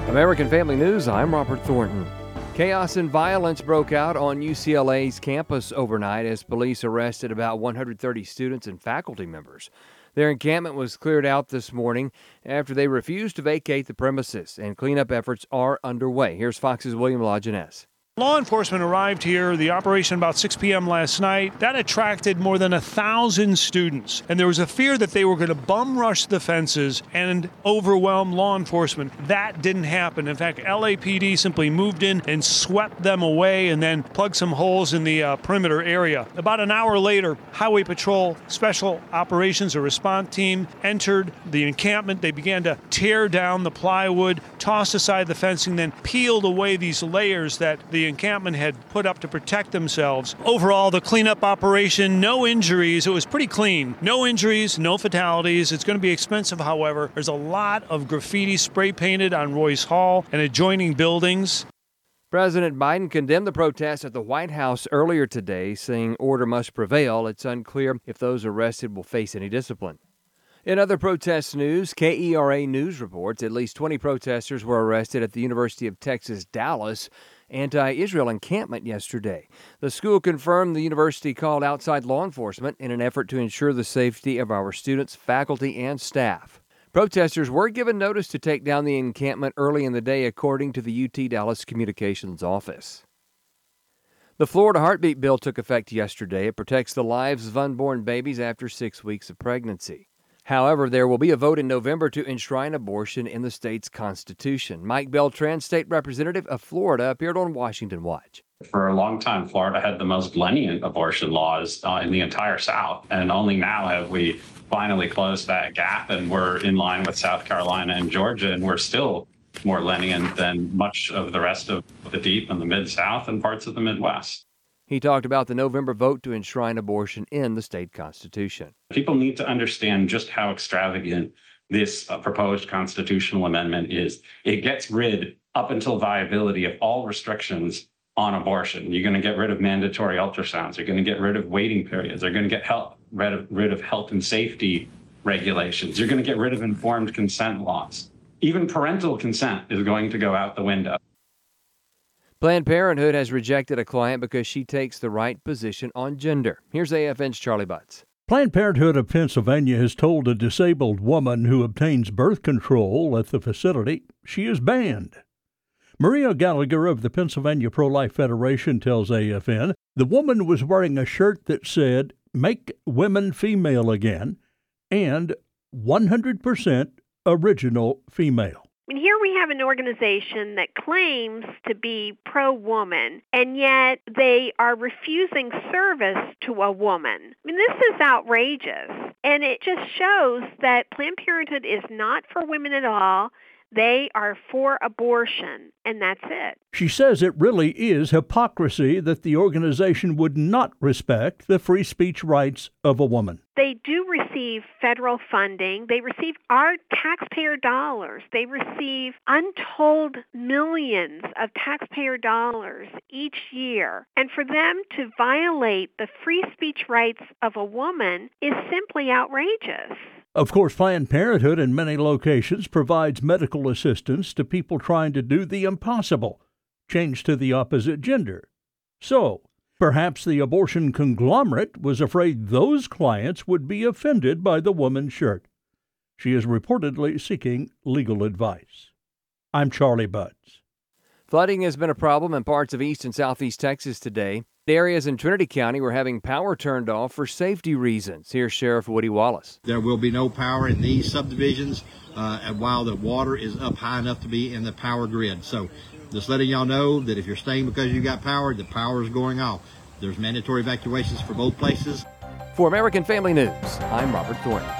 American Family News, I'm Robert Thornton. Chaos and violence broke out on UCLA's campus overnight as police arrested about 130 students and faculty members. Their encampment was cleared out this morning after they refused to vacate the premises, and cleanup efforts are underway. Here's Fox's William Lajeunesse. Law enforcement arrived here, the operation about 6 p.m. last night. That attracted more than 1,000 students. And there was a fear that they were going to bum rush the fences and overwhelm law enforcement. That didn't happen. In fact, LAPD simply moved in and swept them away and then plugged some holes in the perimeter area. About an hour later, Highway Patrol Special Operations, a response team, entered the encampment. They began to tear down the plywood, tossed aside the fencing, then peeled away these layers that the encampment had put up to protect themselves. Overall, the cleanup operation, no injuries. It was pretty clean. No injuries, no fatalities. It's going to be expensive, however. There's a lot of graffiti spray painted on Royce Hall and adjoining buildings. President Biden condemned the protests at the White House earlier today, saying order must prevail. It's unclear if those arrested will face any discipline. In other protest news, KERA News reports at least 20 protesters were arrested at the University of Texas, Dallas anti-Israel encampment yesterday. The school confirmed the university called outside law enforcement in an effort to ensure the safety of our students, faculty, and staff. Protesters were given notice to take down the encampment early in the day, according to the UT Dallas Communications Office. The Florida Heartbeat Bill took effect yesterday. It protects the lives of unborn babies after 6 weeks of pregnancy. However, there will be a vote in November to enshrine abortion in the state's constitution. Mike Beltran, state representative of Florida, appeared on Washington Watch. For a long time, Florida had the most lenient abortion laws in the entire South, and only now have we finally closed that gap, and we're in line with South Carolina and Georgia, and we're still more lenient than much of the rest of the Deep and the Mid-South and parts of the Midwest. He talked about the November vote to enshrine abortion in the state constitution. People need to understand just how extravagant this proposed constitutional amendment is. It gets rid, up until viability, of all restrictions on abortion. You're going to get rid of mandatory ultrasounds. You're going to get rid of waiting periods. They're going to get rid of health and safety regulations. You're going to get rid of informed consent laws. Even parental consent is going to go out the window. Planned Parenthood has rejected a client because she takes the right position on gender. Here's AFN's Charlie Butts. Planned Parenthood of Pennsylvania has told a disabled woman who obtains birth control at the facility she is banned. Maria Gallagher of the Pennsylvania Pro-Life Federation tells AFN the woman was wearing a shirt that said, "Make women female again," and 100% original female. And here we have an organization that claims to be pro-woman, and yet they are refusing service to a woman. I mean, this is outrageous, and it just shows that Planned Parenthood is not for women at all. They are for abortion, and that's it. She says it really is hypocrisy that the organization would not respect the free speech rights of a woman. They do receive federal funding. They receive our taxpayer dollars. They receive untold millions of taxpayer dollars each year. And for them to violate the free speech rights of a woman is simply outrageous. Of course, Planned Parenthood in many locations provides medical assistance to people trying to do the impossible, change to the opposite gender. So, perhaps the abortion conglomerate was afraid those clients would be offended by the woman's shirt. She is reportedly seeking legal advice. I'm Charlie Butts. Flooding has been a problem in parts of east and southeast Texas today. Areas in Trinity County were having power turned off for safety reasons. Here's Sheriff Woody Wallace. There will be no power in these subdivisions while the water is up high enough to be in the power grid. So just letting y'all know that if you're staying because you got power, the power is going off. There's mandatory evacuations for both places. For American Family News, I'm Robert Thornton.